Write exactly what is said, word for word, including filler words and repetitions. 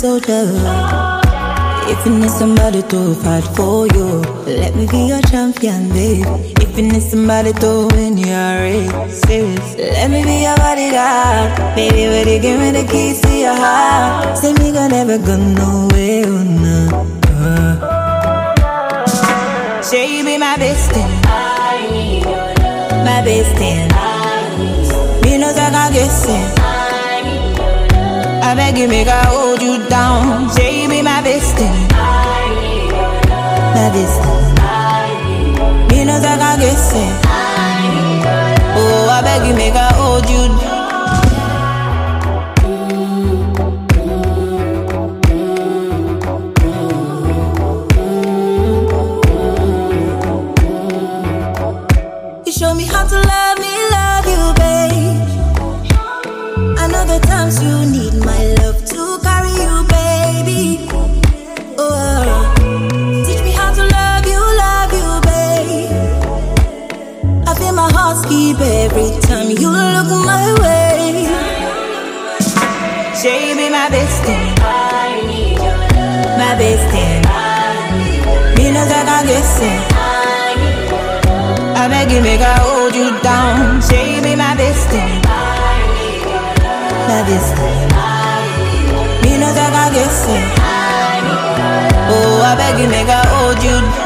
soldier. If you need somebody to fight for you, let me be your champion, babe. If you need somebody to win your races, let me be your bodyguard. Baby, will you give me the keys to your heart? Say me gonna never go nowhere, oh no. Say you be my bestie, I need your love. my bestie. I need your love. Me knows I can't guess it. I need your love. I beg you, make I hold you down. Say you be my bestie, I need your love. my bestie. I need your love. Me knows I can't guess it. I need your love. Oh, I beg you, make I hold you down. Show me how to love me, love you, babe. I know the times you need my love to carry you, baby. Oh, teach me how to love you, love you, babe. I feel my heart skip every time you look my way. She be my bestie, I need your love. my bestie. I need your love. Me knows I can't guess it. I need your love. I beg you, make I hold you down. Say you be my bestie, I need your love. my bestie. I need your love. Me knows I can't guess it. I need your love. Oh, I beg you, make I hold you down.